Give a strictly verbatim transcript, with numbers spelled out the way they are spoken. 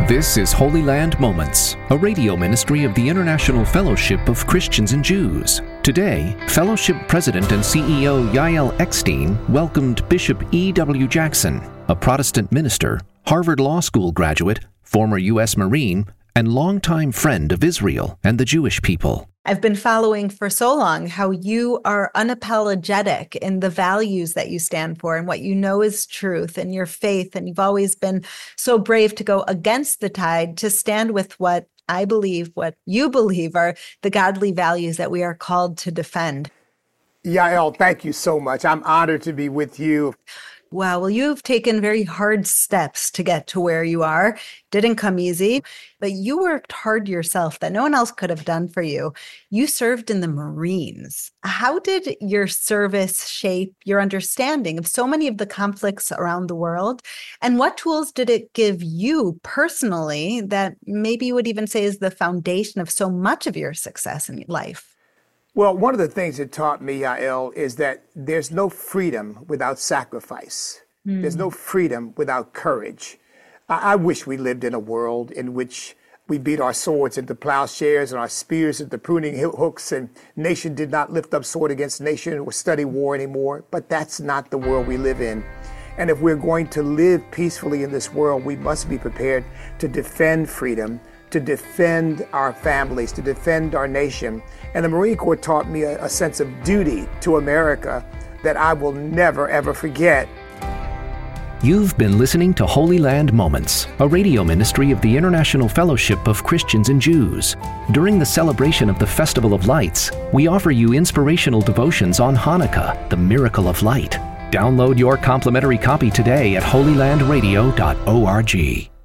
This is Holy Land Moments, a radio ministry of the International Fellowship of Christians and Jews. Today, Fellowship President and C E O Yael Eckstein welcomed Bishop E W Jackson, a Protestant minister, Harvard Law School graduate, former U S Marine, and longtime friend of Israel and the Jewish people. I've been following for so long how you are unapologetic in the values that you stand for and what you know is truth and your faith. And you've always been so brave to go against the tide, to stand with what I believe, what you believe are the godly values that we are called to defend. Yael, thank you so much. I'm honored to be with you. Wow. Well, you've taken very hard steps to get to where you are. Didn't come easy, but you worked hard yourself that no one else could have done for you. You served in the Marines. How did your service shape your understanding of so many of the conflicts around the world? And what tools did it give you personally that maybe you would even say is the foundation of so much of your success in life? Well, one of the things it taught me, Yael, is that there's no freedom without sacrifice. Mm. There's no freedom without courage. I-, I wish we lived in a world in which we beat our swords into plowshares and our spears into pruning hooks, and nation did not lift up sword against nation or study war anymore. But that's not the world we live in. And if we're going to live peacefully in this world, we must be prepared to defend freedom, to defend our families, to defend our nation. And the Marine Corps taught me a, a sense of duty to America that I will never, ever forget. You've been listening to Holy Land Moments, a radio ministry of the International Fellowship of Christians and Jews. During the celebration of the Festival of Lights, we offer you inspirational devotions on Hanukkah, the miracle of light. Download your complimentary copy today at holy land radio dot org.